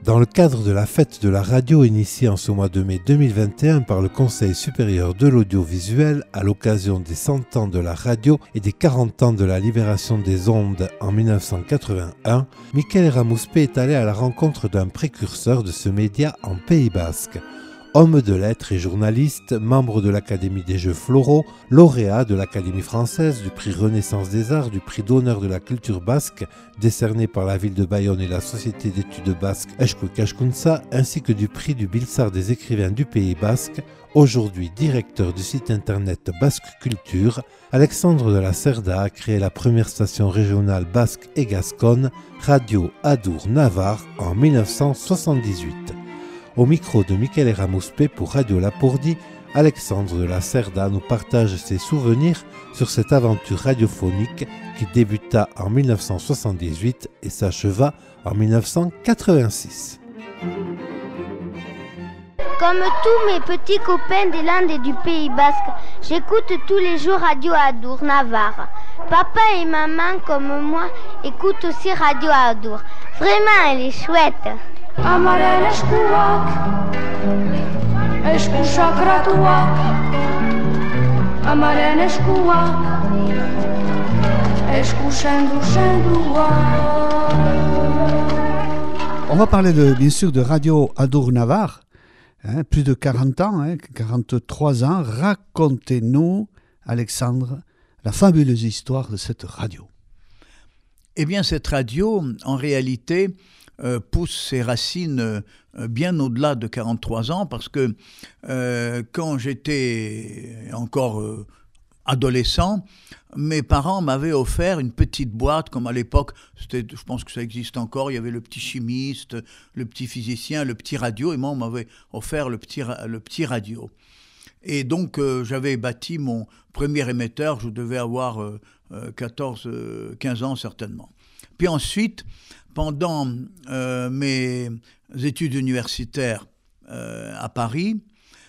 Dans le cadre de la fête de la radio initiée en ce mois de mai 2021 par le Conseil supérieur de l'audiovisuel à l'occasion des 100 ans de la radio et des 40 ans de la libération des ondes en 1981, Michael Eramouzpe est allé à la rencontre d'un précurseur de ce média en Pays Basque. Homme de lettres et journaliste, membre de l'Académie des Jeux Floraux, lauréat de l'Académie française, du prix Renaissance des Arts, du prix d'honneur de la culture basque, décerné par la ville de Bayonne et la Société d'études basques Eskuik-Askuntza, ainsi que du prix du Bilsart des écrivains du Pays basque, aujourd'hui directeur du site internet Basque Culture, Alexandre de la Cerda a créé la première station régionale basque et gasconne, Radio Adour Navarre, en 1978. Au micro de Michael Eramouzpe pour Radio Lapourdi, Alexandre de la Cerda nous partage ses souvenirs sur cette aventure radiophonique qui débuta en 1978 et s'acheva en 1986. Comme tous mes petits copains des Landes et du Pays Basque, j'écoute tous les jours Radio Adour Navarre. Papa et maman, comme moi, écoutent aussi Radio Adour. Vraiment, elle est chouette. Amaren eskuak, eskusakratuak, amaren eskuak, eskusenduak. On va parler bien sûr de Radio Adour Navarre, plus de 40 ans, 43 ans. Racontez-nous, Alexandre, la fabuleuse histoire de cette radio. Eh bien, cette radio, en réalité, pousse ses racines bien au-delà de 43 ans parce que quand j'étais encore adolescent, mes parents m'avaient offert une petite boîte, comme à l'époque, je pense que ça existe encore, il y avait le petit chimiste, le petit physicien, le petit radio, et moi on m'avait offert le petit radio. Et donc j'avais bâti mon premier émetteur, je devais avoir 15 ans certainement. Puis ensuite, pendant mes études universitaires à Paris,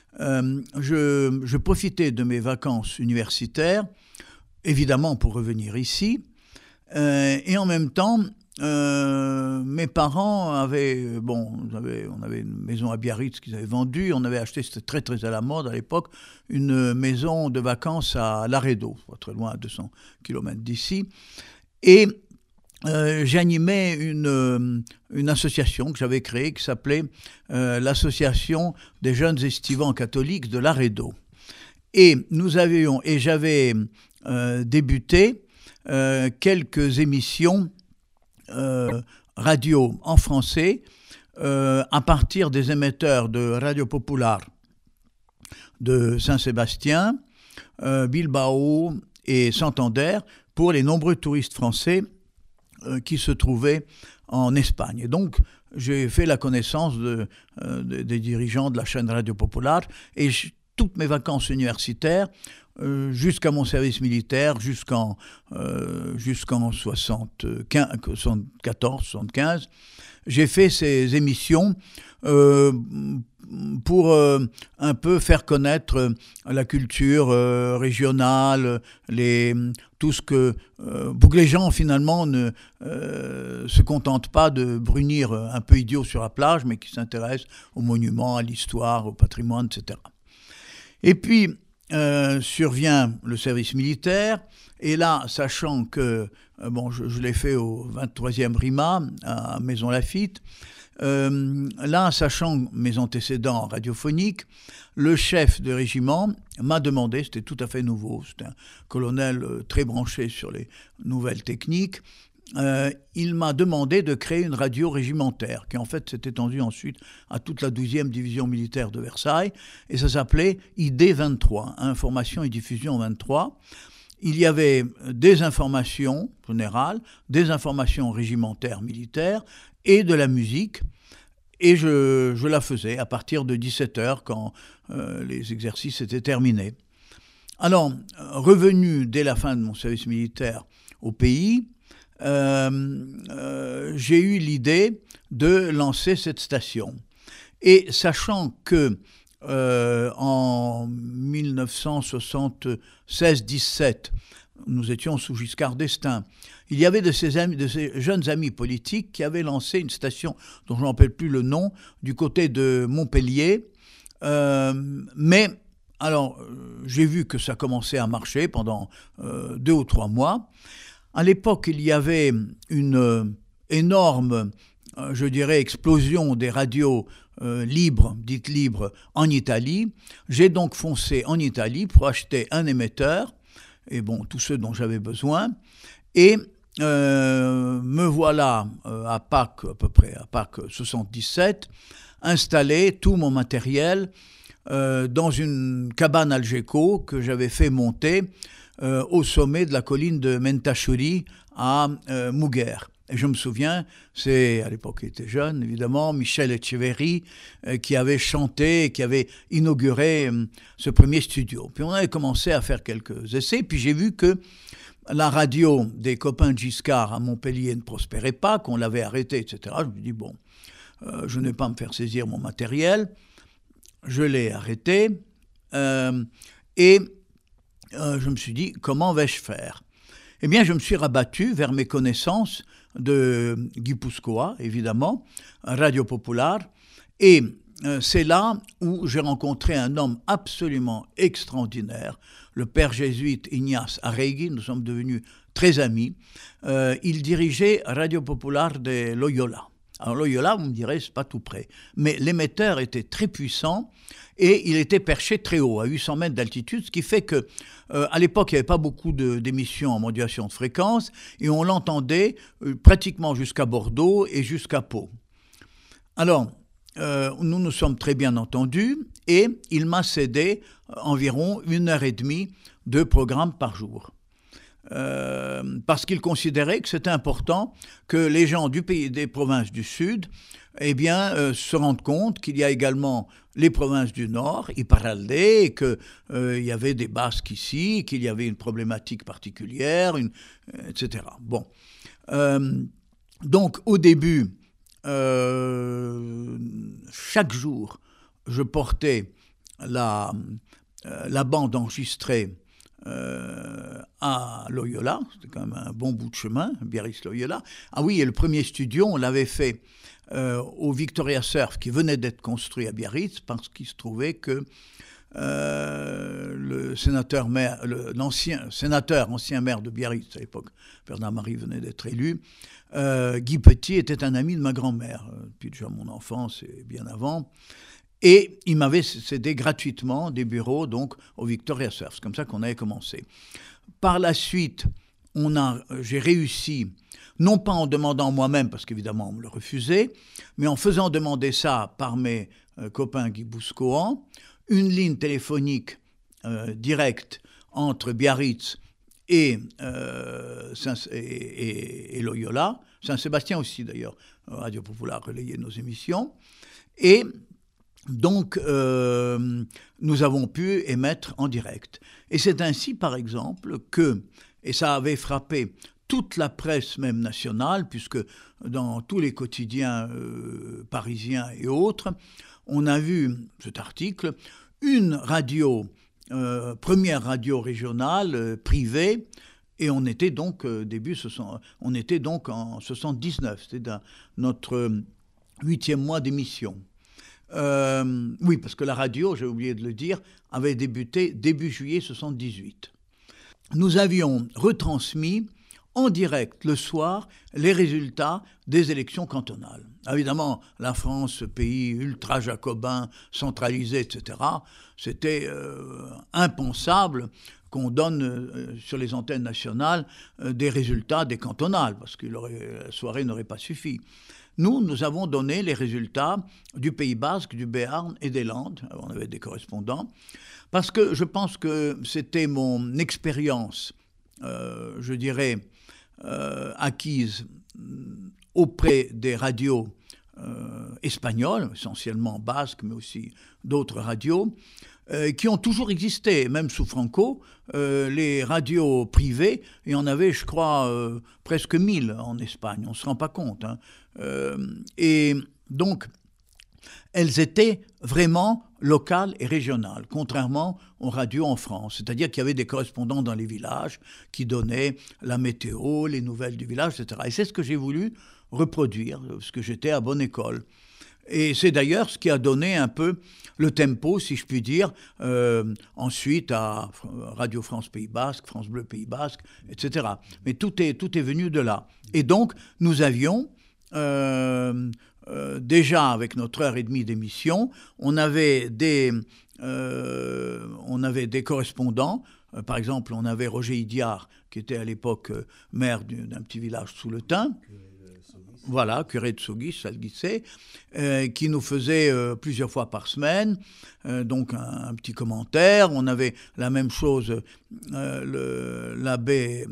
je profitais de mes vacances universitaires, évidemment pour revenir ici, et en même temps, mes parents on avait une maison à Biarritz qu'ils avaient vendue, on avait acheté, c'était très très à la mode à l'époque, une maison de vacances à Laredo, pas très loin, à 200 km d'ici, et j'animais une association que j'avais créée qui s'appelait l'Association des jeunes estivants catholiques de Laredo. Et j'avais débuté quelques émissions radio en français à partir des émetteurs de Radio Popular de Saint-Sébastien, Bilbao et Santander pour les nombreux touristes français qui se trouvaient en Espagne. Et donc, j'ai fait la connaissance des dirigeants de la chaîne Radio Popular et toutes mes vacances universitaires, jusqu'à mon service militaire, jusqu'en 74-75, j'ai fait ces émissions pour un peu faire connaître la culture régionale, tout ce que pour que les gens finalement ne se contentent pas de brunir un peu idiots sur la plage, mais qui s'intéressent aux monuments, à l'histoire, au patrimoine, etc. Et puis survient le service militaire, et là, sachant que je l'ai fait au 23e RIMA à Maison Lafitte, là, sachant mes antécédents radiophoniques, le chef de régiment m'a demandé, c'était tout à fait nouveau, c'était un colonel très branché sur les nouvelles techniques, il m'a demandé de créer une radio régimentaire, qui en fait s'est étendue ensuite à toute la 12e division militaire de Versailles, et ça s'appelait ID 23, Information et Diffusion 23. Il y avait des informations générales, des informations régimentaires militaires, et de la musique, et je la faisais à partir de 17h quand les exercices étaient terminés. Alors, revenu dès la fin de mon service militaire au pays, j'ai eu l'idée de lancer cette station. Et sachant que en 1976-17, nous étions sous Giscard d'Estaing. Il y avait de ces jeunes amis politiques qui avaient lancé une station dont je ne me rappelle plus le nom, du côté de Montpellier. Mais alors, j'ai vu que ça commençait à marcher pendant 2 ou 3 mois. À l'époque, il y avait une énorme, je dirais, explosion des radios dites libres, en Italie. J'ai donc foncé en Italie pour acheter un émetteur, et bon, tous ceux dont j'avais besoin, et me voilà à Pâques, à peu près, à Pâques 77, installé tout mon matériel dans une cabane Algeco que j'avais fait monter au sommet de la colline de Mentachuri à Muguer. Et je me souviens, c'est, à l'époque il était jeune évidemment, Michel Etcheverry qui avait chanté, qui avait inauguré ce premier studio. Puis on avait commencé à faire quelques essais, puis j'ai vu que la radio des copains de Giscard à Montpellier ne prospérait pas, qu'on l'avait arrêtée, etc. Je me dis, bon, je ne vais pas me faire saisir mon matériel. Je l'ai arrêté et je me suis dit, comment vais-je faire ? Eh bien, je me suis rabattu vers mes connaissances de Guipuscoa, évidemment, Radio Popular, et c'est là où j'ai rencontré un homme absolument extraordinaire, le père jésuite Ignace Arregui. Nous sommes devenus très amis. Il dirigeait Radio Popular de Loyola. Alors Loyola, vous me direz, c'est pas tout près, mais l'émetteur était très puissant et il était perché très haut, à 800 mètres d'altitude, ce qui fait que à l'époque, il n'y avait pas beaucoup d'émissions en modulation de fréquence et on l'entendait pratiquement jusqu'à Bordeaux et jusqu'à Pau. Alors, nous nous sommes très bien entendus et il m'a cédé environ 1h30 de programme par jour. Parce qu'il considérait que c'était important que les gens du pays, des provinces du Sud, eh bien, se rendent compte qu'il y a également les provinces du Nord, Iparralde, et qu'il y avait des Basques ici, qu'il y avait une problématique particulière, etc. Bon. Donc, au début, chaque jour, je portais la bande enregistrée à Loyola, c'était quand même un bon bout de chemin, Biarritz-Loyola. Ah oui, et le premier studio, on l'avait fait au Victoria Surf qui venait d'être construit à Biarritz parce qu'il se trouvait que l'ancien sénateur, ancien maire de Biarritz à l'époque, Bernard-Marie venait d'être élu, Guy Petit était un ami de ma grand-mère, depuis déjà mon enfance et bien avant. Et il m'avait cédé gratuitement des bureaux donc au Victoria Surf. C'est comme ça qu'on avait commencé. Par la suite, j'ai réussi, non pas en demandant moi-même, parce qu'évidemment on me le refusait, mais en faisant demander ça par mes copains guipuscoans, une ligne téléphonique directe entre Biarritz et Loyola, Saint-Sébastien aussi d'ailleurs, Radio Popular relayait nos émissions, et donc, nous avons pu émettre en direct. Et c'est ainsi, par exemple, que, et ça avait frappé toute la presse même nationale, puisque dans tous les quotidiens parisiens et autres, on a vu cet article, une radio, première radio régionale privée, et on était donc on était donc en 79, c'était notre 8e mois d'émission. Oui, parce que la radio, j'ai oublié de le dire, avait débuté début juillet 78. Nous avions retransmis en direct le soir les résultats des élections cantonales. Évidemment, la France, pays ultra-jacobin, centralisé, etc., c'était impensable qu'on donne sur les antennes nationales des résultats des cantonales, parce que la soirée n'aurait pas suffi. Nous avons donné les résultats du Pays Basque, du Béarn et des Landes. On avait des correspondants. Parce que je pense que c'était mon expérience, je dirais, acquise auprès des radios espagnoles, essentiellement basques, mais aussi d'autres radios, qui ont toujours existé, même sous Franco. Les radios privées, il y en avait, je crois, presque 1000 en Espagne, on ne se rend pas compte. Et donc, elles étaient vraiment locales et régionales, contrairement aux radios en France. C'est-à-dire qu'il y avait des correspondants dans les villages qui donnaient la météo, les nouvelles du village, etc. Et c'est ce que j'ai voulu reproduire, parce que j'étais à bonne école. Et c'est d'ailleurs ce qui a donné un peu le tempo, si je puis dire, ensuite à Radio France Pays Basque, France Bleu Pays Basque, etc. Mais tout est venu de là. Et donc, nous avions, déjà avec notre heure et demie d'émission, on avait des correspondants. Par exemple, on avait Roger Idiard, qui était à l'époque maire d'un petit village sous le Thym. Voilà, curé de Soguis, Salguissé, qui nous faisait plusieurs fois par semaine, donc un petit commentaire. On avait la même chose, l'abbé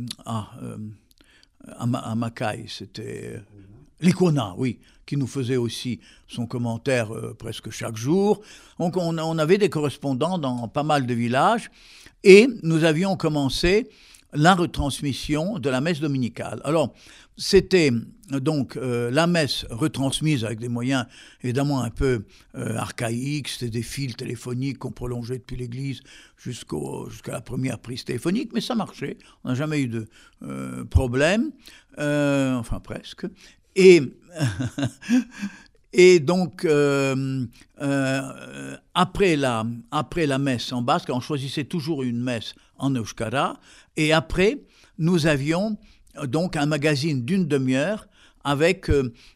à Macaille, c'était l'Icona, oui, qui nous faisait aussi son commentaire presque chaque jour. Donc on avait des correspondants dans pas mal de villages, et nous avions commencé la retransmission de la messe dominicale. Alors, c'était donc la messe retransmise avec des moyens évidemment un peu archaïques, c'était des fils téléphoniques qu'on prolongeait depuis l'église jusqu'à la première prise téléphonique, mais ça marchait, on n'a jamais eu de problème, enfin presque. Et donc, après la messe en basque, on choisissait toujours une messe en euskara, et après, nous avions donc un magazine d'une demi-heure avec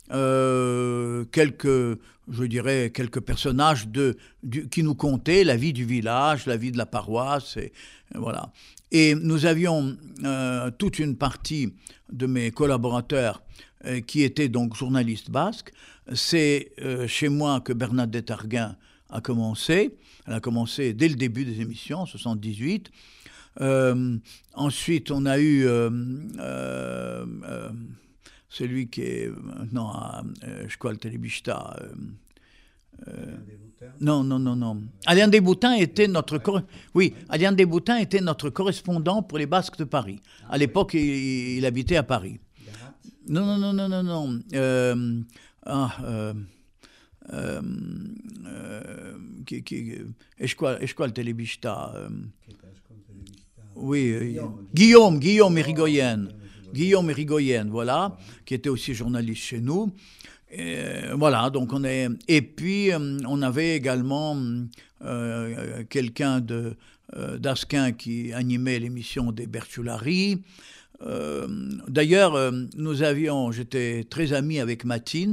quelques personnages qui nous contaient la vie du village, la vie de la paroisse, et voilà. Et nous avions toute une partie de mes collaborateurs qui étaient donc journalistes basques. C'est chez moi que Bernadette Arguin a commencé. Elle a commencé dès le début des émissions, en 78. Ensuite, on a eu celui qui est maintenant à École Telebista. Non. Alain Desboutins était notre correspondant pour les Basques de Paris. À l'époque, il habitait à Paris. Non. École Telebista. Oui, Guillaume Irigoyen, voilà, qui était aussi journaliste chez nous. Voilà, donc et puis on avait également quelqu'un d'Asquin qui animait l'émission des Bertulari. D'ailleurs, j'étais très ami avec Matine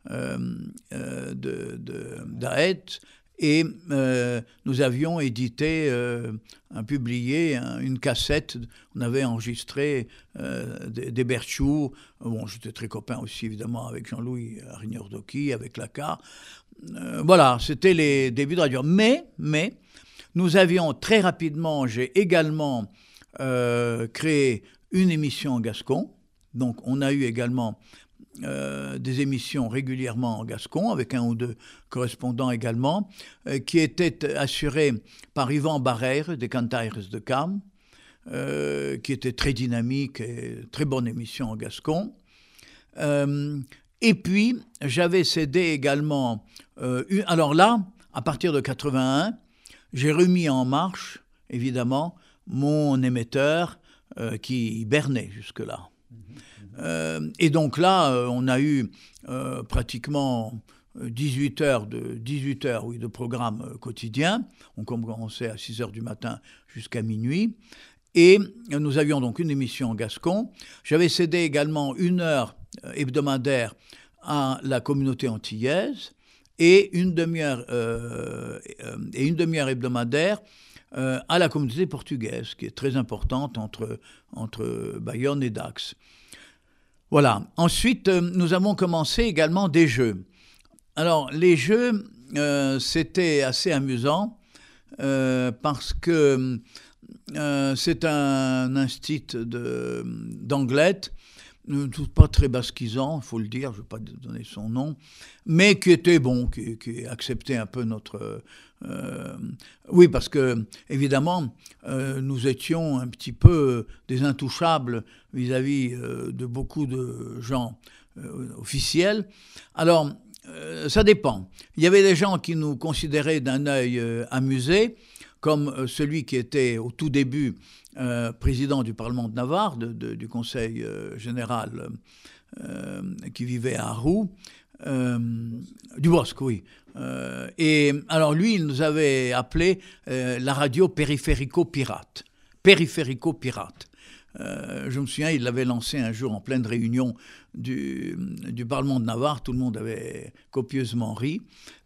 d'Aet, et nous avions édité, publié une cassette. On avait enregistré des Berthoud. Bon, j'étais très copain aussi, évidemment, avec Jean-Louis Arignor-Doki, avec Laca. Voilà, c'était les débuts de radio. Mais nous avions très rapidement, j'ai également créé une émission en gascon. Donc, on a eu également des émissions régulièrement en gascon, avec un ou deux correspondants également, qui étaient assurés par Yvan Barrère, des Cantaires de Cam, qui était très dynamique et très bonne émission en gascon. Et puis, j'avais cédé également... alors là, à partir de 81, j'ai remis en marche, évidemment, mon émetteur qui hibernait jusque-là. Et donc là, on a eu pratiquement 18 heures de programme quotidien. On commençait à 6 heures du matin jusqu'à minuit. Et nous avions donc une émission en gascon. J'avais cédé également 1 heure hebdomadaire à la communauté antillaise et une demi-heure hebdomadaire à la communauté portugaise, qui est très importante entre Bayonne et Dax. Voilà. Ensuite, nous avons commencé également des jeux. Alors, les jeux, c'était assez amusant parce que c'est un institut d'Anglette, pas très basquisant, il faut le dire, je ne vais pas donner son nom, mais qui était bon, qui acceptait un peu notre... oui, parce que, évidemment, nous étions un petit peu des intouchables vis-à-vis de beaucoup de gens officiels. Alors, ça dépend. Il y avait des gens qui nous considéraient d'un œil amusé, comme celui qui était au tout début président du Parlement de Navarre, du Conseil général qui vivait à Roux, Dubosc, oui. Et alors lui, il nous avait appelé la radio périphérico-pirate. Périphérico-pirate. Je me souviens, il l'avait lancé un jour en pleine réunion du Parlement de Navarre. Tout le monde avait copieusement ri.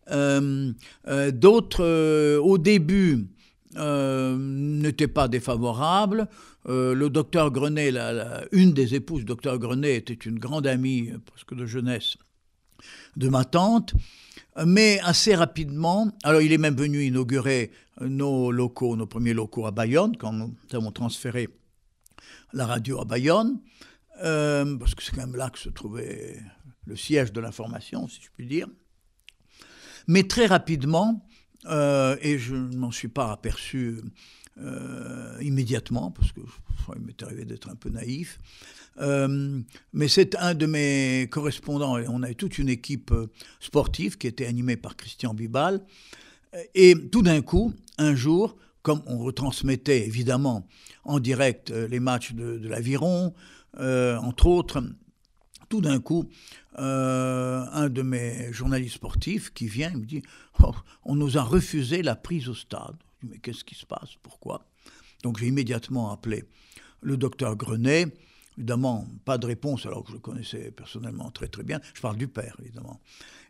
D'autres, au début, n'étaient pas défavorables. Le docteur Grenet, une des épouses du docteur Grenet, était une grande amie, presque de jeunesse, de ma tante. Mais assez rapidement, alors il est même venu inaugurer nos premiers locaux à Bayonne, quand nous avons transféré la radio à Bayonne, parce que c'est quand même là que se trouvait le siège de l'information, si je puis dire. Mais très rapidement, et je ne m'en suis pas aperçu immédiatement, parce que il m'est arrivé d'être un peu naïf, mais c'est un de mes correspondants, et on avait toute une équipe sportive qui était animée par Christian Bibal, et tout d'un coup, un jour, comme on retransmettait évidemment en direct les matchs de l'Aviron, entre autres, tout d'un coup, un de mes journalistes sportifs qui vient, il me dit « On nous a refusé la prise au stade ». Je dis « Mais qu'est-ce qui se passe? Pourquoi ?» Donc j'ai immédiatement appelé le docteur Grenet. Évidemment, pas de réponse, alors que je le connaissais personnellement très très bien. Je parle du père, évidemment.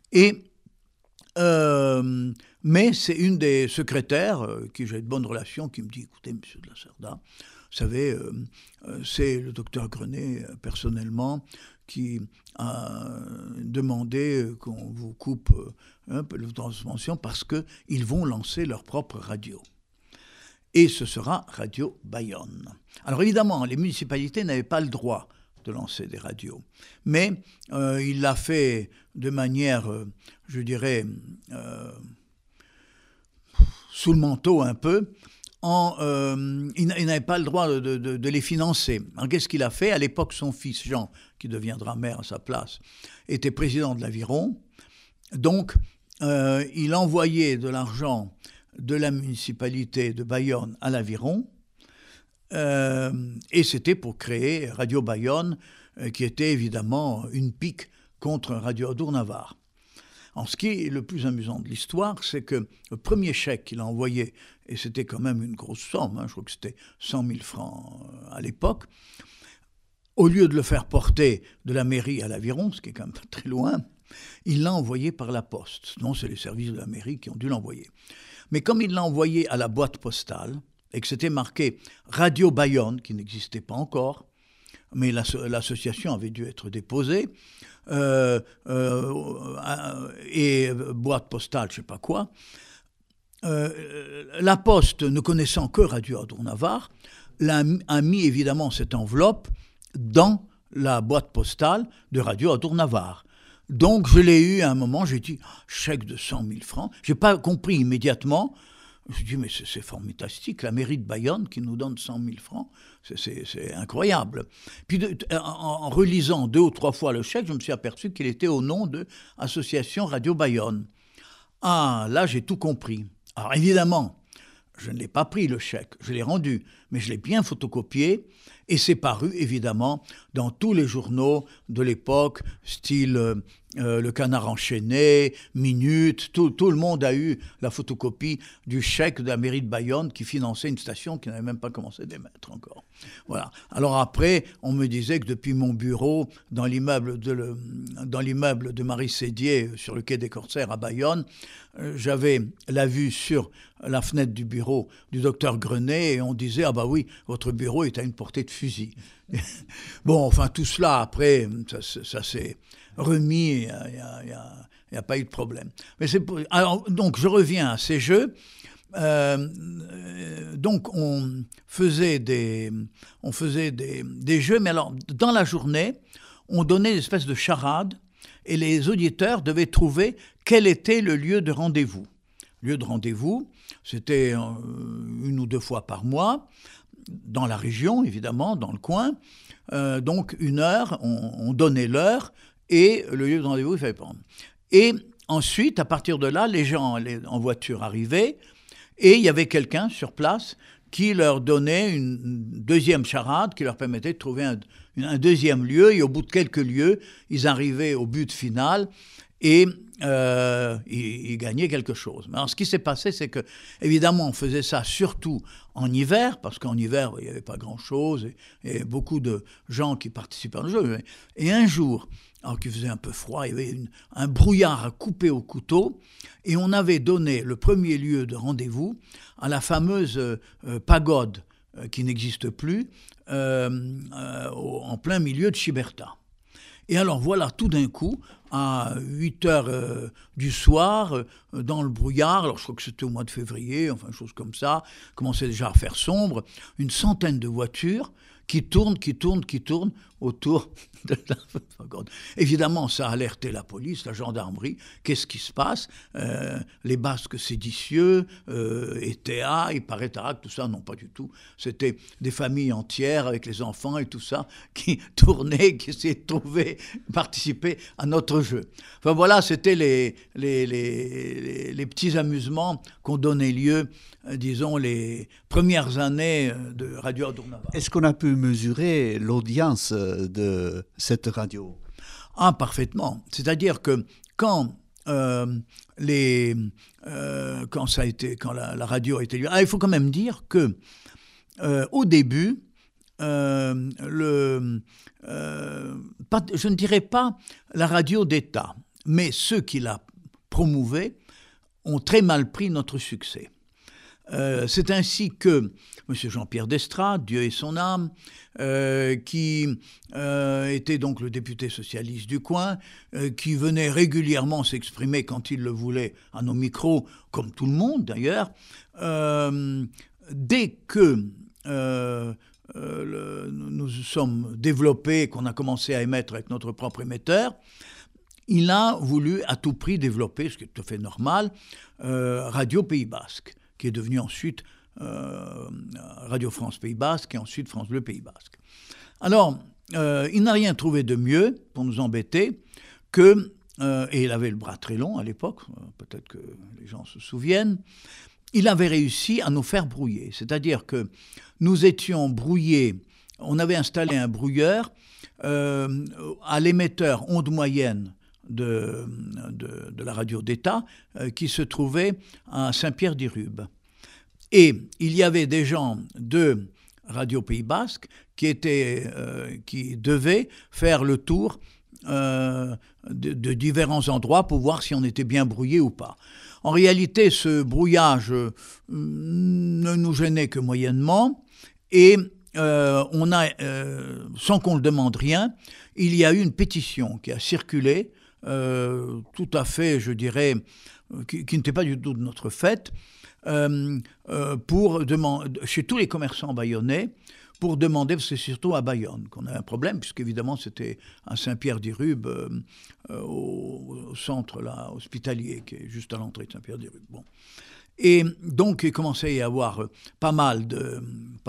Mais c'est une des secrétaires, qui j'ai de bonnes relations, qui me dit « Écoutez, monsieur de la Cerda, vous savez, c'est le docteur Grenet, personnellement, qui a demandé qu'on vous coupe un peu de transmission parce qu'ils vont lancer leur propre radio. Et ce sera Radio Bayonne. » Alors évidemment, les municipalités n'avaient pas le droit de lancer des radios. Mais il l'a fait de manière, je dirais, sous le manteau un peu. Il n'avait pas le droit de les financer. Alors qu'est-ce qu'il a fait? À l'époque, son fils Jean, qui deviendra maire à sa place, était président de l'Aviron. Donc, il envoyait de l'argent de la municipalité de Bayonne à l'Aviron, et c'était pour créer Radio Bayonne, qui était évidemment une pique contre Radio Adour-Navarre. En ce qui est le plus amusant de l'histoire, c'est que le premier chèque qu'il a envoyé, et c'était quand même une grosse somme, je crois que c'était 100 000 francs à l'époque, au lieu de le faire porter de la mairie à l'Aviron, ce qui est quand même pas très loin, il l'a envoyé par la poste. Non, c'est les services de la mairie qui ont dû l'envoyer. Mais comme il l'a envoyé à la boîte postale, et que c'était marqué Radio Bayonne, qui n'existait pas encore, mais l'association avait dû être déposée, et boîte postale, je ne sais pas quoi, la Poste, ne connaissant que Radio Adour-Navarre, a mis évidemment cette enveloppe dans la boîte postale de Radio Adour-Navarre. Donc je l'ai eu à un moment, j'ai dit chèque de 100 000 francs. Je n'ai pas compris immédiatement. Je me suis dit mais c'est fantastique, la mairie de Bayonne qui nous donne 100 000 francs, c'est incroyable. Puis en relisant 2 ou 3 fois le chèque, je me suis aperçu qu'il était au nom de Association Radio Bayonne. Ah, là j'ai tout compris. Alors évidemment, je ne l'ai pas pris le chèque, je l'ai rendu, mais je l'ai bien photocopié et c'est paru évidemment dans tous les journaux de l'époque, style Le Canard enchaîné, Minute, tout le monde a eu la photocopie du chèque de la mairie de Bayonne qui finançait une station qui n'avait même pas commencé d'émettre encore. Voilà. Alors après, on me disait que depuis mon bureau, dans l'immeuble de Marie Sédier, sur le quai des Corsaires à Bayonne, j'avais la vue sur la fenêtre du bureau du docteur Grenet et on disait « Ah bah oui, votre bureau est à une portée de fusil ». Bon, enfin tout cela, après, ça s'est remis, il n'y a pas eu de problème. Mais alors, donc je reviens à ces jeux. Donc on faisait des jeux, mais alors dans la journée, on donnait des espèces de charades et les auditeurs devaient trouver quel était le lieu de rendez-vous. Le lieu de rendez-vous, c'était 1 ou 2 fois par mois, dans la région, évidemment, dans le coin. Donc 1 heure, on donnait l'heure et le lieu de rendez-vous, il fallait prendre. Et ensuite, à partir de là, les gens en voiture arrivaient et il y avait quelqu'un sur place qui leur donnait une deuxième charade qui leur permettait de trouver un deuxième lieu. Et au bout de quelques lieux, ils arrivaient au but final et ils gagnaient quelque chose. Mais alors, ce qui s'est passé, c'est que, évidemment, on faisait ça surtout en hiver, parce qu'en hiver, il n'y avait pas grand-chose, et beaucoup de gens qui participaient au jeu. Et un jour, alors qu'il faisait un peu froid, il y avait un brouillard à couper au couteau, et on avait donné le premier lieu de rendez-vous à la fameuse pagode qui n'existe plus, en plein milieu de Chiberta. Et alors voilà, tout d'un coup, à 8 heures du soir, dans le brouillard, alors je crois que c'était au mois de février, enfin, chose comme ça, commençait déjà à faire sombre, une centaine de voitures qui tournent autour de la pagode. Évidemment, ça a alerté la police, la gendarmerie. Qu'est-ce qui se passe ? Les Basques séditieux, ETA, Iparetarak, tout ça, non, pas du tout. C'était des familles entières avec les enfants et tout ça qui tournaient, qui essayaient de trouver, participer à notre jeu. Enfin voilà, c'était les petits amusements qu'ont donné lieu, disons, les premières années de Radio Adour-Navarre. Est-ce qu'on a pu mesurer l'audience de cette radio ? Ah, parfaitement. C'est-à-dire que quand la radio a été libre, il faut quand même dire que au début, je ne dirais pas la radio d'État, mais ceux qui la promouvaient ont très mal pris notre succès. C'est ainsi que M. Jean-Pierre d'Estrades, Dieu ait son âme, qui était donc le député socialiste du coin, qui venait régulièrement s'exprimer quand il le voulait à nos micros, comme tout le monde d'ailleurs, dès que nous sommes développés, qu'on a commencé à émettre avec notre propre émetteur, il a voulu à tout prix développer, ce qui est tout à fait normal, Radio Pays Basque, qui est devenu ensuite Radio France Pays Basque et ensuite France Bleu Pays Basque. Alors, il n'a rien trouvé de mieux pour nous embêter que, et il avait le bras très long à l'époque, peut-être que les gens se souviennent, il avait réussi à nous faire brouiller. C'est-à-dire que nous étions brouillés, on avait installé un brouilleur à l'émetteur onde moyenne de la radio d'État qui se trouvait à Saint-Pierre-d'Irube. Et il y avait des gens de Radio Pays Basque qui devaient faire le tour de différents endroits pour voir si on était bien brouillé ou pas. En réalité, ce brouillage ne nous gênait que moyennement et on a, sans qu'on le demande rien, il y a eu une pétition qui a circulé tout à fait, je dirais, qui n'était pas du tout de notre fait, pour demander, chez tous les commerçants bayonnais, pour demander, parce que c'est surtout à Bayonne qu'on a un problème, puisqu'évidemment c'était à Saint-Pierre-d'Irube, au centre là, hospitalier, qui est juste à l'entrée de Saint-Pierre-d'Irube. Bon. Et donc il commençait à y avoir pas mal de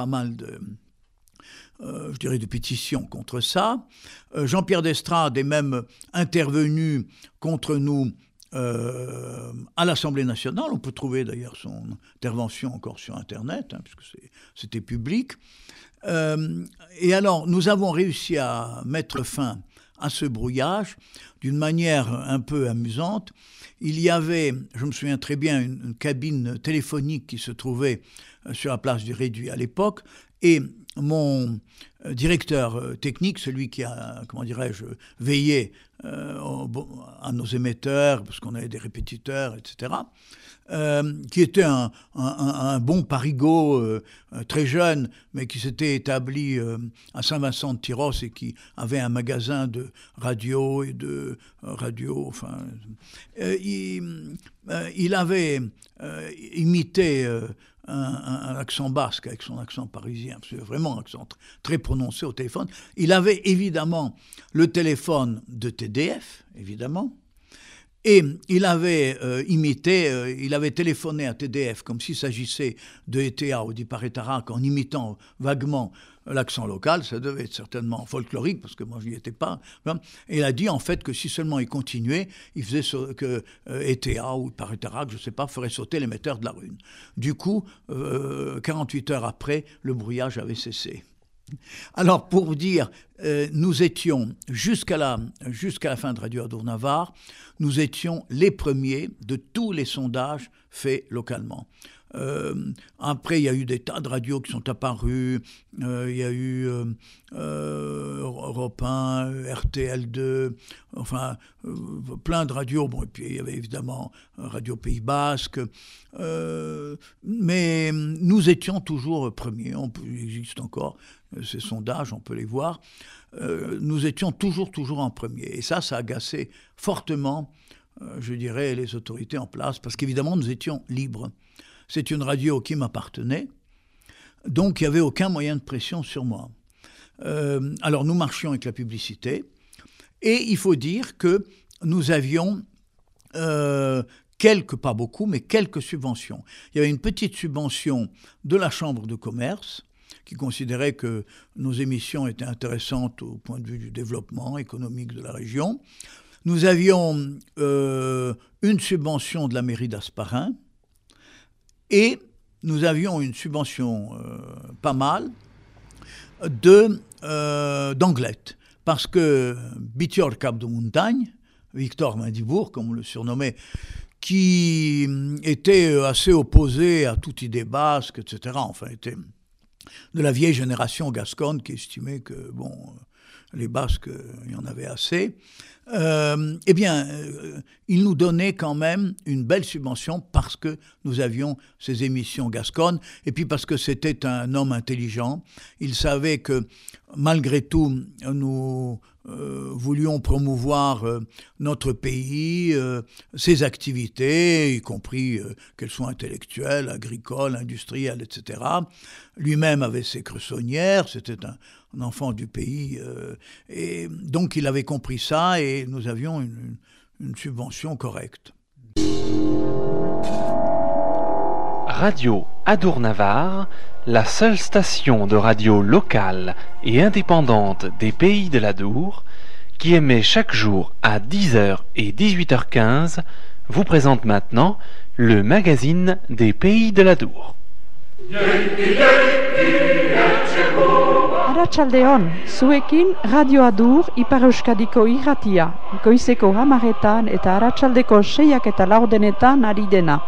je dirais, de pétitions contre ça. Jean-Pierre d'Estrades est même intervenu contre nous à l'Assemblée nationale. On peut trouver d'ailleurs son intervention encore sur Internet, puisque c'était public. Et alors, nous avons réussi à mettre fin à ce brouillage d'une manière un peu amusante. Il y avait, je me souviens très bien, une cabine téléphonique qui se trouvait sur la place du Réduit à l'époque, et mon directeur technique, celui qui a, comment dirais-je, veillé à nos émetteurs, parce qu'on avait des répétiteurs, etc., qui était un bon parigot, très jeune, mais qui s'était établi à Saint-Vincent-de-Tyrosse et qui avait un magasin de radio et de radio, enfin... il avait imité un accent basque avec son accent parisien, c'est vraiment un accent très prononcé au téléphone. Il avait évidemment le téléphone de TDF, évidemment, Et il avait il avait téléphoné à TDF comme s'il s'agissait de ETA ou d'Iparetarak en imitant vaguement l'accent local. Ça devait être certainement folklorique parce que moi je n'y étais pas. Et il a dit en fait que si seulement il continuait, il faisait que ETA ou Iparetarak, je ne sais pas, ferait sauter l'émetteur de la Rune. Du coup, 48 heures après, le brouillage avait cessé. Alors, pour vous dire, nous étions, jusqu'à la fin de Radio Adour-Navarre, nous étions les premiers de tous les sondages faits localement. Après, il y a eu des tas de radios qui sont apparues. Il y a eu Europe 1, RTL2, enfin, plein de radios. Bon, et puis, il y avait évidemment Radio Pays Basque. Mais nous étions toujours premiers. Il existe encore ces sondages, on peut les voir. Nous étions toujours en premier. Et ça agacé fortement, je dirais, les autorités en place, parce qu'évidemment, nous étions libres. C'est une radio qui m'appartenait, donc il n'y avait aucun moyen de pression sur moi. Alors nous marchions avec la publicité, et il faut dire que nous avions quelques, pas beaucoup, mais quelques subventions. Il y avait une petite subvention de la Chambre de commerce, qui considérait que nos émissions étaient intéressantes au point de vue du développement économique de la région. Nous avions une subvention de la mairie d'Asparin, et nous avions une subvention pas mal d'Anglette. Parce que Bitior Cap de Montagne, Victor Mindibourg, comme on le surnommait, qui était assez opposé à toute idée basque, etc., enfin, était de la vieille génération gasconne qui estimait que, bon, les Basques, il y en avait assez. Eh bien, il nous donnait quand même une belle subvention parce que nous avions ces émissions gasconnes et puis parce que c'était un homme intelligent. Il savait que, malgré tout, nous voulions promouvoir notre pays, ses activités, y compris qu'elles soient intellectuelles, agricoles, industrielles, etc. Lui-même avait ses cressonnières, c'était un enfant du pays, et donc il avait compris ça et nous avions une subvention correcte. Radio Adour-Navarre, la seule station de radio locale et indépendante des pays de l'Adour, qui émet chaque jour à 10h et 18h15, vous présente maintenant le magazine des pays de l'Adour. Arratsaldeon, zuekin Radio Adour Ipar Euskadiko irratia, goizeko 10etan eta arratsaldeko 6:04 ari dena.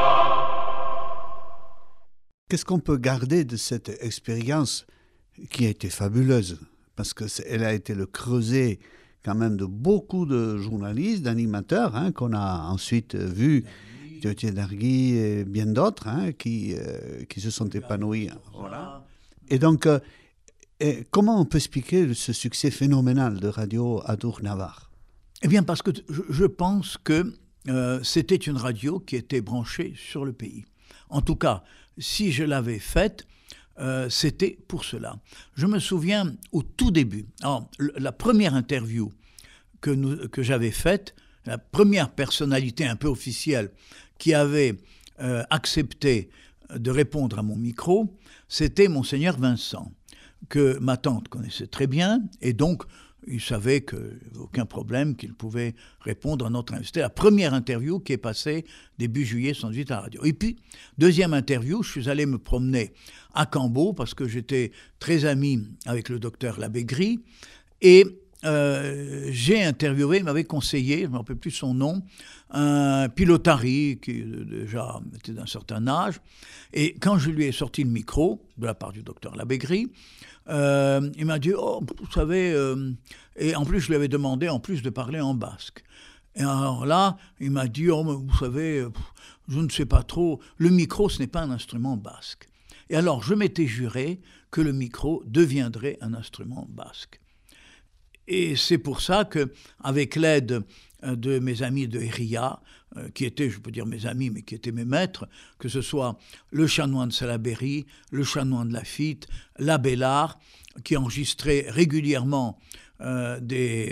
Qu'est-ce qu'on peut garder de cette expérience qui a été fabuleuse? Parce qu'elle a été le creuset quand même de beaucoup de journalistes, d'animateurs, qu'on a ensuite vus, Théotier Dargui et bien d'autres, qui se sont épanouis. Voilà. Et donc, comment on peut expliquer ce succès phénoménal de Radio Adour-Navarre? Eh bien, parce que je pense que c'était une radio qui était branchée sur le pays. En tout cas, si je l'avais faite, c'était pour cela. Je me souviens au tout début, alors, la première interview que j'avais faite, la première personnalité un peu officielle qui avait accepté de répondre à mon micro, c'était Monseigneur Vincent, que ma tante connaissait très bien, et donc il savait qu'aucun problème, qu'il pouvait répondre à notre invité. C'était la première interview qui est passée début juillet 1978 à la radio. Et puis, deuxième interview, je suis allé me promener à Cambo, parce que j'étais très ami avec le docteur Labégris, et j'ai interviewé, il m'avait conseillé, je ne me rappelle plus son nom, un pilotari qui déjà était d'un certain âge. Et quand je lui ai sorti le micro, de la part du docteur Labégris, il m'a dit « Oh, vous savez... Et en plus, je lui avais demandé, en plus, de parler en basque. Et alors là, il m'a dit « Oh, vous savez, je ne sais pas trop, le micro, ce n'est pas un instrument basque. » Et alors, je m'étais juré que le micro deviendrait un instrument basque. Et c'est pour ça qu'avec l'aide de mes amis de Heria, qui étaient, je peux dire mes amis, mais qui étaient mes maîtres, que ce soit le chanoine de Salaberry, le chanoine de Lafitte, l'Abélard, qui enregistraient régulièrement des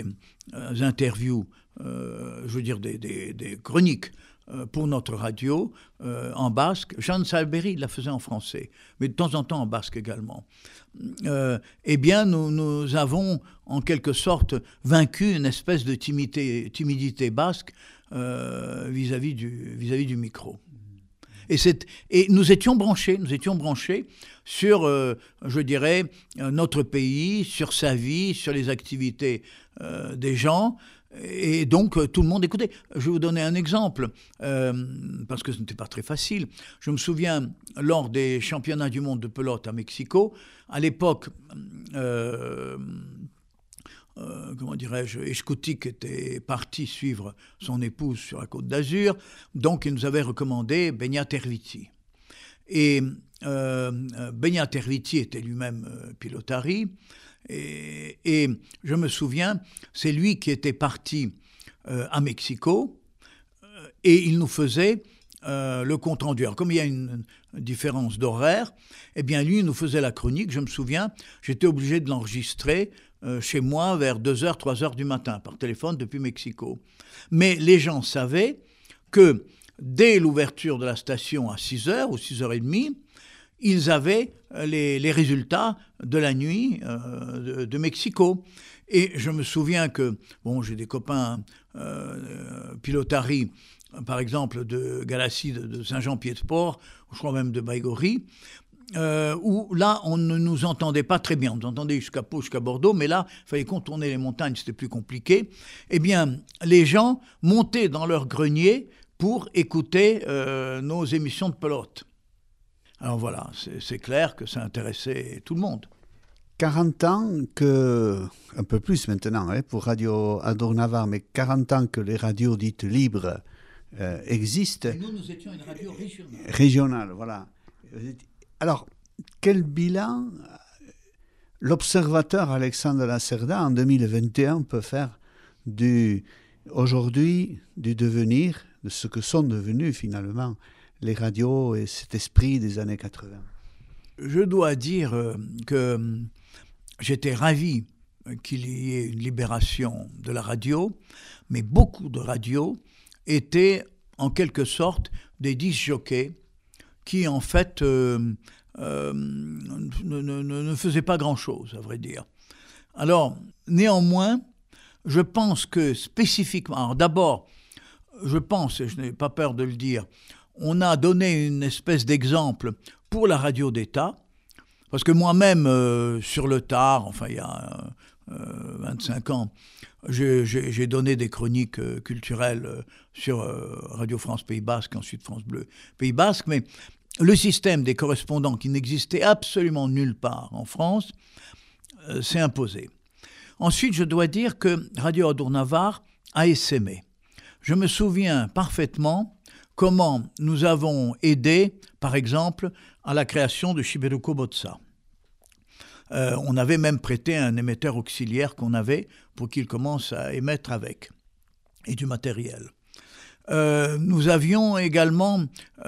interviews, je veux dire des chroniques pour notre radio en basque. Jeanne Salberi la faisait en français, mais de temps en temps en basque également. Eh bien, nous avons en quelque sorte vaincu une espèce de timidité basque vis-à-vis du micro. Et nous étions branchés sur, je dirais, notre pays, sur sa vie, sur les activités des gens. Et donc, tout le monde écoutait. Je vais vous donner un exemple, parce que ce n'était pas très facile. Je me souviens, lors des championnats du monde de pelote à Mexico, à l'époque, Eshkoutik était parti suivre son épouse sur la Côte d'Azur, donc il nous avait recommandé Beñat Terviti. Et Beñat Terviti était lui-même pilotari, et je me souviens, c'est lui qui était parti à Mexico, et il nous faisait le compte-rendu. Alors, comme il y a une différence d'horaire, eh bien, lui, il nous faisait la chronique. Je me souviens, j'étais obligé de l'enregistrer chez moi vers 2h, 3h du matin, par téléphone depuis Mexico. Mais les gens savaient que dès l'ouverture de la station à 6h ou 6h30, ils avaient les résultats de la nuit de Mexico. Et je me souviens que, j'ai des copains pilotari, par exemple de Galassie, de Saint-Jean-Pied-de-Port, je crois même de Baïgorry, où là, on ne nous entendait pas très bien. On nous entendait jusqu'à Pau, jusqu'à Bordeaux, mais là, il fallait contourner les montagnes, c'était plus compliqué. Eh bien, les gens montaient dans leur grenier pour écouter nos émissions de pelote. Alors voilà, c'est clair que ça intéressait tout le monde. 40 ans un peu plus maintenant, pour Radio Adour-Navarre, mais 40 ans que les radios dites libres existent. Et nous étions une radio régionale. Régionale, voilà. Alors, quel bilan l'observateur Alexandre Lacerda en 2021 peut faire aujourd'hui du devenir, de ce que sont devenus finalement les radios et cet esprit des années 80? Je dois dire que j'étais ravi qu'il y ait une libération de la radio, mais beaucoup de radios étaient en quelque sorte des disc-jockeys qui en fait ne faisaient pas grand-chose, à vrai dire. Alors, néanmoins, je pense que spécifiquement, alors d'abord, je pense, et je n'ai pas peur de le dire, on a donné une espèce d'exemple pour la radio d'État, parce que moi-même, sur le tard, enfin il y a 25 ans, j'ai donné des chroniques culturelles sur Radio France Pays Basque, ensuite France Bleu Pays Basque, mais le système des correspondants qui n'existait absolument nulle part en France s'est imposé. Ensuite, je dois dire que Radio Adour-Navarre a essaimé. Je me souviens parfaitement comment nous avons aidé, par exemple, à la création de Chiberuko Botsa. On avait même prêté un émetteur auxiliaire qu'on avait pour qu'il commence à émettre avec, et du matériel. Nous avions également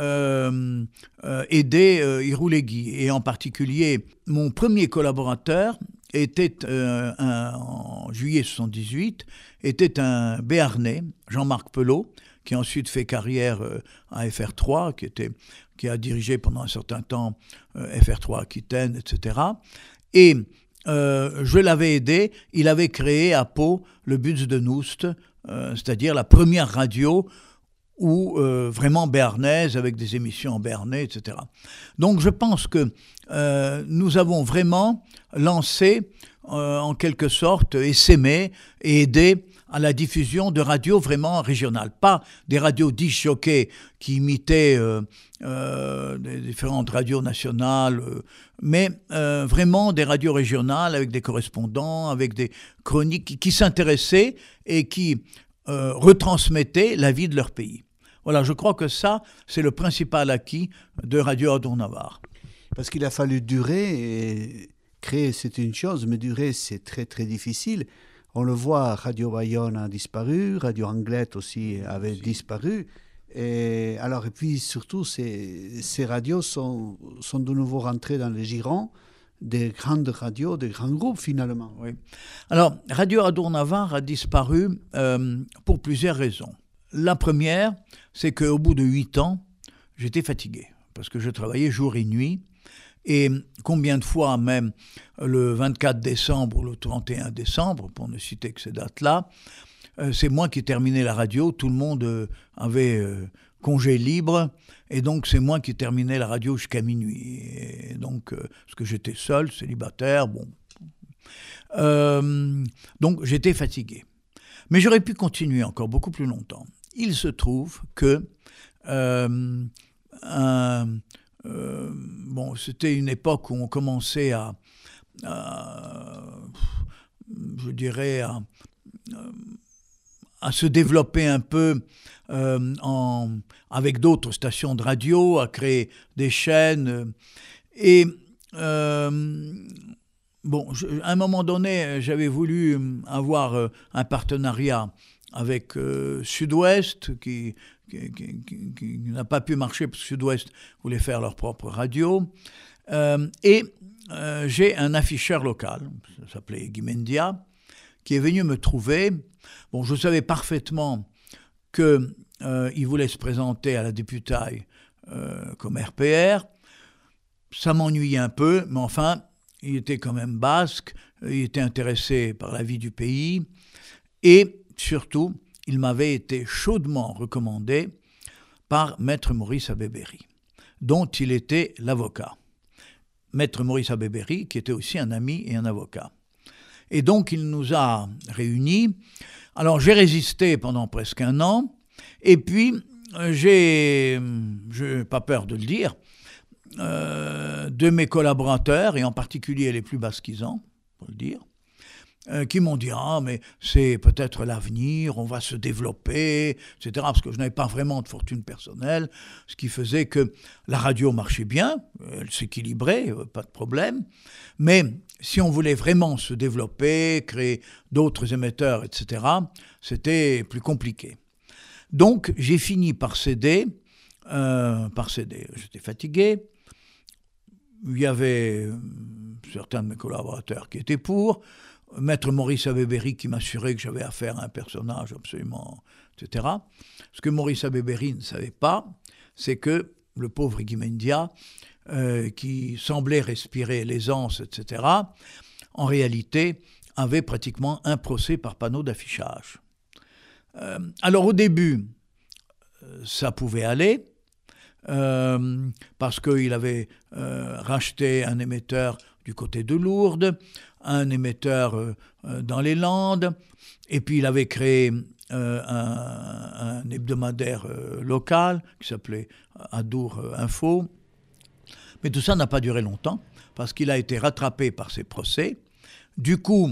aidé Iroulegui, et en particulier, mon premier collaborateur était, en juillet 1978, était un Béarnais, Jean-Marc Pelot, qui a ensuite fait carrière à FR3, qui a dirigé pendant un certain temps FR3 Aquitaine, etc. Et je l'avais aidé, il avait créé à Pau le Buts de Noust, c'est-à-dire la première radio où vraiment béarnaise, avec des émissions en béarnais, etc. Donc je pense que nous avons vraiment lancé, en quelque sorte, essaimé et aidé à la diffusion de radios vraiment régionales. Pas des radios disc-jockeys qui imitaient des différentes radios nationales, mais vraiment des radios régionales avec des correspondants, avec des chroniques qui s'intéressaient et qui retransmettaient la vie de leur pays. Voilà, je crois que ça, c'est le principal acquis de Radio Adour-Navarre. Parce qu'il a fallu durer, et créer c'est une chose, mais durer c'est très très difficile. On le voit, Radio Bayonne a disparu, Radio Anglette aussi avait disparu. Et puis surtout, ces radios sont de nouveau rentrées dans les girons des grandes radios, des grands groupes finalement. Oui. Alors, Radio Adour-Navarre a disparu pour plusieurs raisons. La première, c'est qu'au bout de 8 ans, j'étais fatigué, parce que je travaillais jour et nuit. Et combien de fois, même le 24 décembre ou le 31 décembre, pour ne citer que ces dates-là, c'est moi qui terminais la radio, tout le monde avait congé libre, et donc c'est moi qui terminais la radio jusqu'à minuit. Et donc, parce que j'étais seul, célibataire, bon. Donc j'étais fatigué. Mais j'aurais pu continuer encore beaucoup plus longtemps. Il se trouve que c'était une époque où on commençait à se développer un peu avec d'autres stations de radio, à créer des chaînes. Et à un moment donné, j'avais voulu avoir un partenariat avec Sud-Ouest, qui n'a pas pu marcher parce que Sud-Ouest voulait faire leur propre radio. J'ai un afficheur local, ça s'appelait Guy Mendia, qui est venu me trouver. Bon, je savais parfaitement qu'il voulait se présenter à la députaille comme RPR. Ça m'ennuyait un peu, mais enfin, il était quand même basque, il était intéressé par la vie du pays, et surtout, il m'avait été chaudement recommandé par Maître Maurice Abébéry, dont il était l'avocat. Maître Maurice Abébéry, qui était aussi un ami et un avocat. Et donc, il nous a réunis. Alors, j'ai résisté pendant presque 1 an, et puis, j'ai pas peur de le dire, de mes collaborateurs, et en particulier les plus basquisants, pour le dire, qui m'ont dit « Ah, mais c'est peut-être l'avenir, on va se développer, etc. » Parce que je n'avais pas vraiment de fortune personnelle, ce qui faisait que la radio marchait bien, elle s'équilibrait, pas de problème. Mais si on voulait vraiment se développer, créer d'autres émetteurs, etc., c'était plus compliqué. Donc, j'ai fini par céder. J'étais fatigué. Il y avait certains de mes collaborateurs qui étaient pour. Maître Maurice Abébéry qui m'assurait que j'avais affaire à un personnage absolument, etc. Ce que Maurice Abébéry ne savait pas, c'est que le pauvre Guy Mendia, qui semblait respirer l'aisance, etc., en réalité avait pratiquement un procès par panneau d'affichage. Alors au début, ça pouvait aller, parce qu'il avait racheté un émetteur du côté de Lourdes, un émetteur dans les Landes, et puis il avait créé un hebdomadaire local qui s'appelait Adour Info. Mais tout ça n'a pas duré longtemps, parce qu'il a été rattrapé par ses procès. Du coup,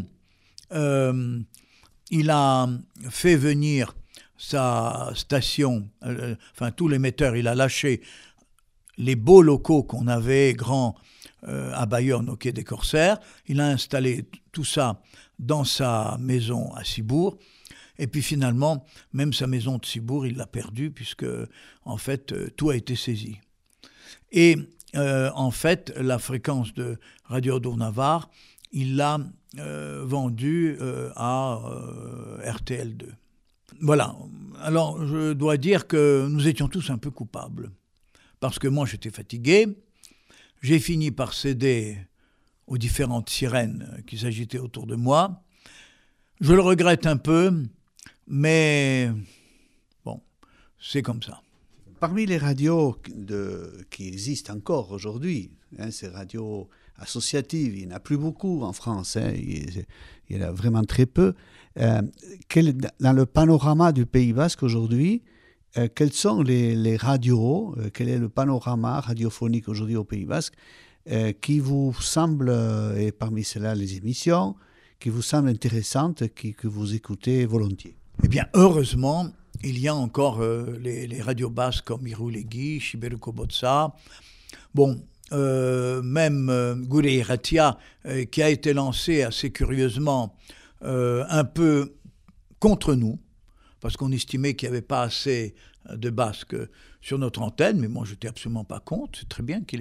il a fait venir sa station, tout l'émetteur, il a lâché les beaux locaux qu'on avait, grands, à Bayonne, au quai des Corsaires. Il a installé tout ça dans sa maison à Cibourg. Et puis finalement, même sa maison de Cibourg, il l'a perdue, puisque, en fait, tout a été saisi. Et, en fait, la fréquence de Radio Adour-Navarre, il l'a vendue à RTL2. Voilà. Alors, je dois dire que nous étions tous un peu coupables. Parce que moi, j'étais fatigué. J'ai fini par céder aux différentes sirènes qui s'agitaient autour de moi. Je le regrette un peu, mais bon, c'est comme ça. Parmi les radios qui existent encore aujourd'hui, ces radios associatives, il n'y en a plus beaucoup en France, il y en a vraiment très peu. Dans le panorama du Pays Basque aujourd'hui, quelles sont les radios, quel est le panorama radiophonique aujourd'hui au Pays Basque qui vous semble, et parmi celles-là les émissions, qui vous semblent intéressantes, que vous écoutez volontiers? Eh bien, heureusement, il y a encore les radios basques comme Irouléguy, Chiberuko Botsa. Bon, même Gure Iratia, qui a été lancé assez curieusement un peu contre nous, parce qu'on estimait qu'il n'y avait pas assez de basques sur notre antenne, mais moi je n'étais absolument pas contre. C'est très bien qu'il y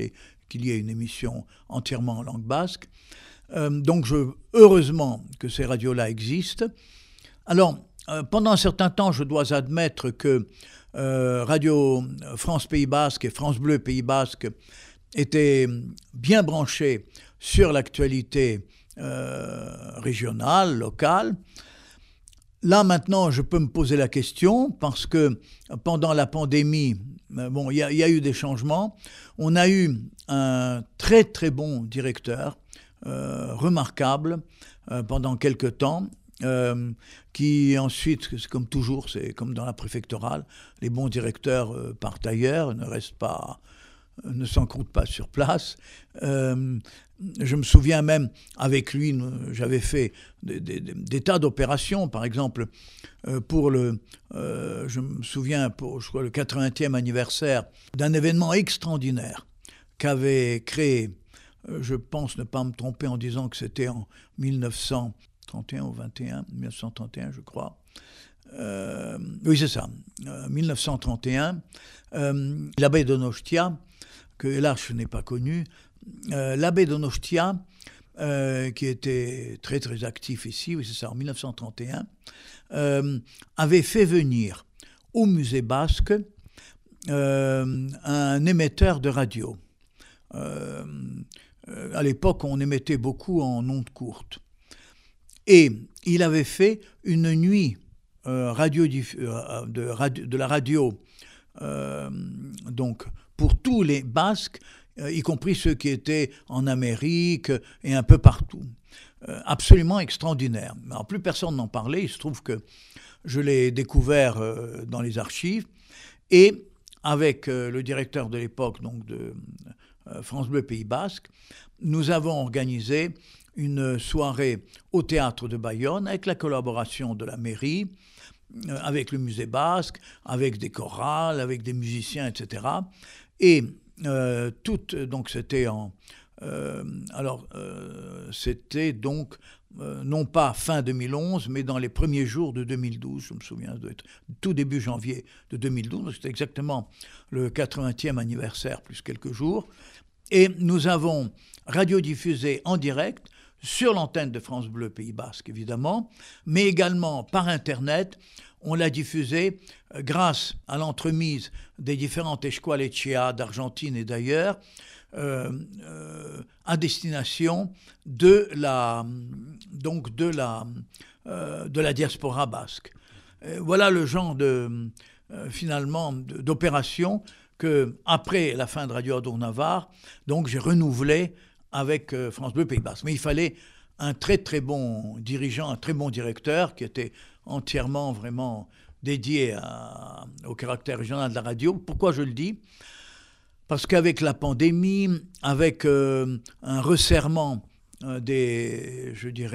qu'il y ait une émission entièrement en langue basque. Donc heureusement que ces radios-là existent. Alors, pendant un certain temps, je dois admettre que Radio France Pays Basque et France Bleu Pays Basque étaient bien branchés sur l'actualité régionale, locale. Là, maintenant, je peux me poser la question parce que pendant la pandémie, bon, il y a eu des changements. On a eu un très, très bon directeur, remarquable, pendant quelque temps, qui ensuite, c'est comme toujours, c'est comme dans la préfectorale, les bons directeurs partent ailleurs, ne s'encroutent pas sur place. Je me souviens même, avec lui, j'avais fait des tas d'opérations, par exemple, je me souviens, je crois, le 80e anniversaire d'un événement extraordinaire qu'avait créé, je pense ne pas me tromper en disant que c'était en 1931 ou 1931, je crois. Oui, c'est ça, 1931. L'abbé Donostia, que hélas je n'ai pas connu, l'abbé Donostia, qui était très très actif ici, oui c'est ça, en 1931, avait fait venir au musée basque un émetteur de radio. À l'époque, on émettait beaucoup en ondes courtes. Et il avait fait une nuit de la radio, donc pour tous les Basques, y compris ceux qui étaient en Amérique et un peu partout. Absolument extraordinaire. Alors, plus personne n'en parlait, il se trouve que je l'ai découvert dans les archives, et avec le directeur de l'époque, donc de France Bleu Pays Basque, nous avons organisé une soirée au théâtre de Bayonne avec la collaboration de la mairie, avec le musée basque, avec des chorales, avec des musiciens, etc. Et donc c'était c'était donc non pas fin 2011, mais dans les premiers jours de 2012, je me souviens, ça doit être tout début janvier de 2012, c'était exactement le 80e anniversaire plus quelques jours, et nous avons radiodiffusé en direct sur l'antenne de France Bleu Pays Basque, évidemment, mais également par Internet. On l'a diffusé grâce à l'entremise des différentes escueletchea d'Argentine et d'ailleurs, à destination de la diaspora basque. Voilà le genre d'opération que, après la fin de Radio Adour Navarre, donc j'ai renouvelé avec France Bleu Pays Basque. Mais il fallait un très très bon dirigeant, un très bon directeur qui était entièrement vraiment dédié au caractère régional de la radio. Pourquoi je le dis ? Parce qu'avec la pandémie, avec un resserrement des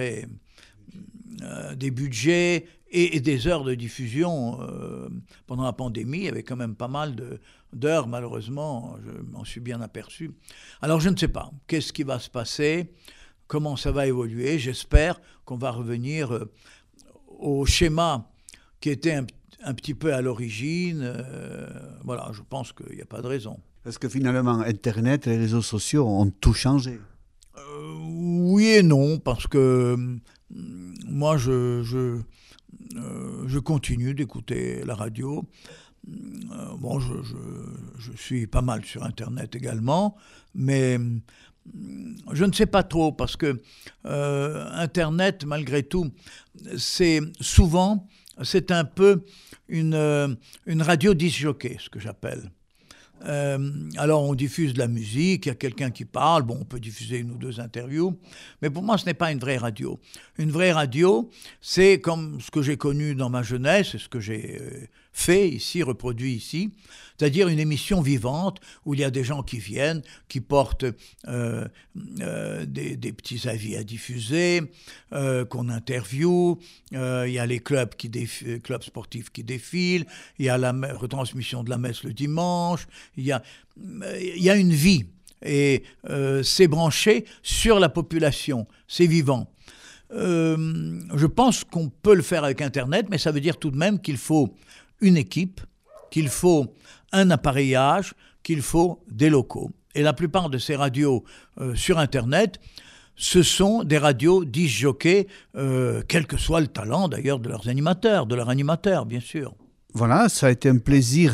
budgets et des heures de diffusion pendant la pandémie, il y avait quand même pas mal d'heures, malheureusement, je m'en suis bien aperçu. Alors je ne sais pas, qu'est-ce qui va se passer, comment ça va évoluer. J'espère qu'on va revenir au schéma qui était un petit peu à l'origine. Voilà, je pense qu'il n'y a pas de raison. Parce que finalement, Internet, les réseaux sociaux ont tout changé. Oui et non, parce que moi, je continue d'écouter la radio. Bon, je suis pas mal sur Internet également, mais je ne sais pas trop, parce que Internet, malgré tout, c'est un peu une radio disc-jockey, ce que j'appelle. Alors on diffuse de la musique, il y a quelqu'un qui parle, bon, on peut diffuser une ou deux interviews, mais pour moi ce n'est pas une vraie radio. Une vraie radio, c'est comme ce que j'ai connu dans ma jeunesse, et ce que j'ai fait ici, reproduit ici, c'est-à-dire une émission vivante où il y a des gens qui viennent, qui portent des petits avis à diffuser, qu'on interviewe, il y a les clubs sportifs qui défilent, il y a la retransmission de la messe le dimanche, il y a une vie, et c'est branché sur la population, c'est vivant. Je pense qu'on peut le faire avec Internet, mais ça veut dire tout de même qu'il faut une équipe, qu'il faut un appareillage, qu'il faut des locaux. Et la plupart de ces radios sur Internet, ce sont des radios disjockées, quel que soit le talent d'ailleurs de leurs animateurs, de leur animateur, bien sûr. Voilà, ça a été un plaisir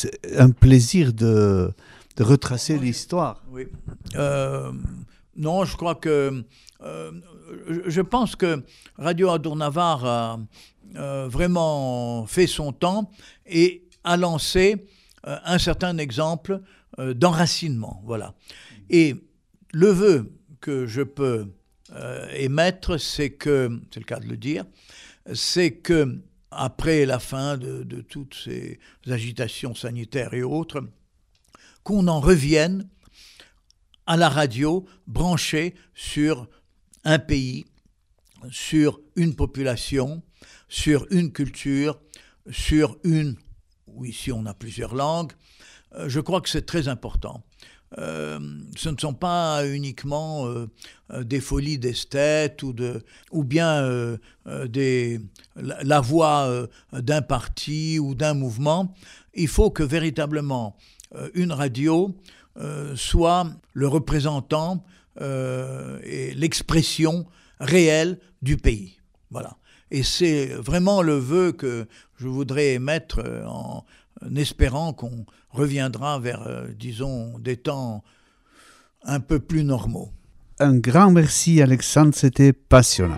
de retracer l'histoire. Oui. Non, je crois que... je pense que Radio Adour-Navarre a vraiment fait son temps et a lancé un certain exemple d'enracinement. Voilà. Et le vœu que je peux émettre, c'est que, c'est le cas de le dire, c'est que après la fin de toutes ces agitations sanitaires et autres, qu'on en revienne à la radio branchée sur un pays, sur une population, sur une culture, sur une, ou ici on a plusieurs langues. Je crois que c'est très important. Ce ne sont pas uniquement des folies d'esthète ou bien la voix d'un parti ou d'un mouvement. Il faut que véritablement une radio soit le représentant et l'expression réelle du pays. Voilà. Et c'est vraiment le vœu que je voudrais émettre en espérant qu'on reviendra vers, disons, des temps un peu plus normaux. Un grand merci Alexandre, c'était passionnant.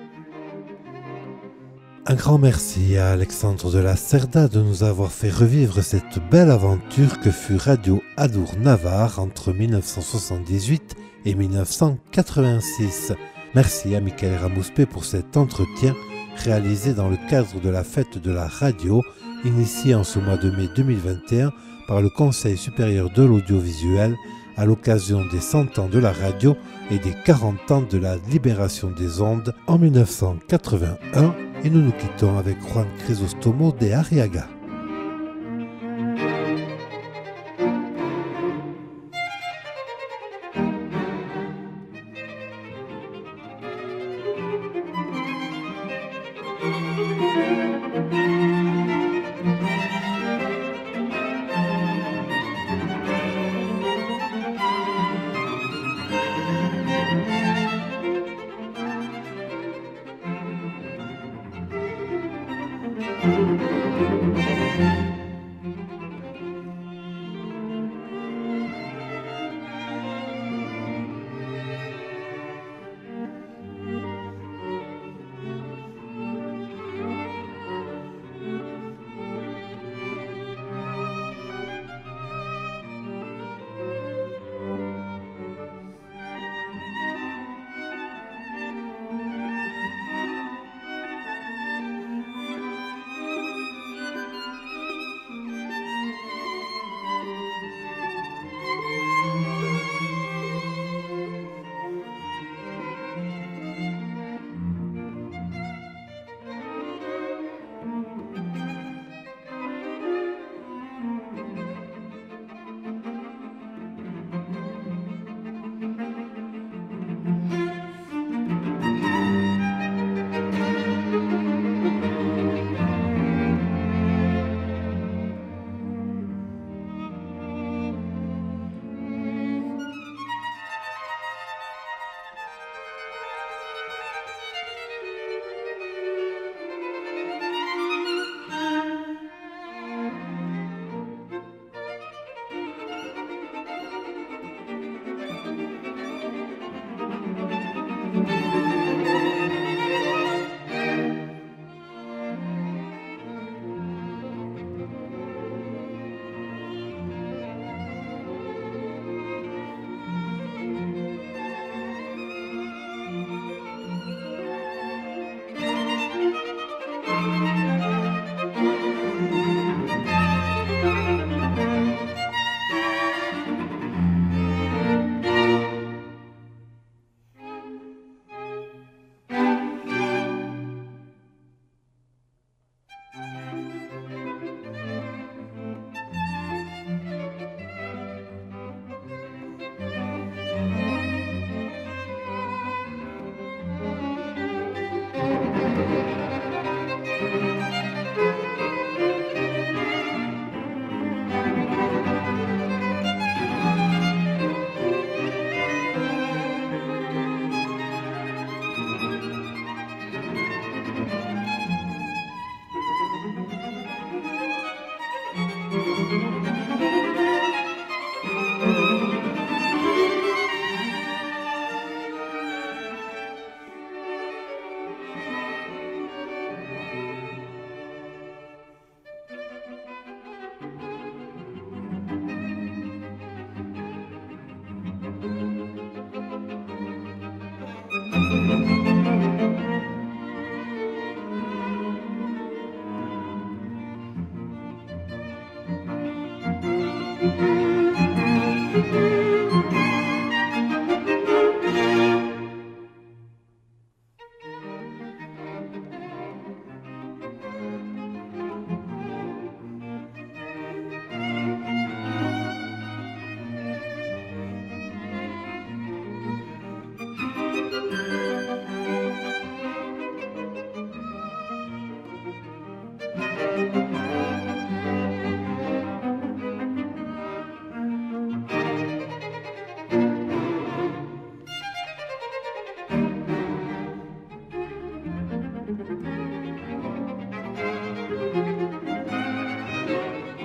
Un grand merci à Alexandre de la Cerda de nous avoir fait revivre cette belle aventure que fut Radio Adour-Navarre entre 1978 et 1986. Merci à Michael Ramouspé pour cet entretien réalisé dans le cadre de la fête de la radio, initiée en ce mois de mai 2021 par le Conseil supérieur de l'audiovisuel à l'occasion des 100 ans de la radio et des 40 ans de la libération des ondes en 1981. Et nous nous quittons avec Juan Crisóstomo de Arriaga.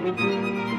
Thank you.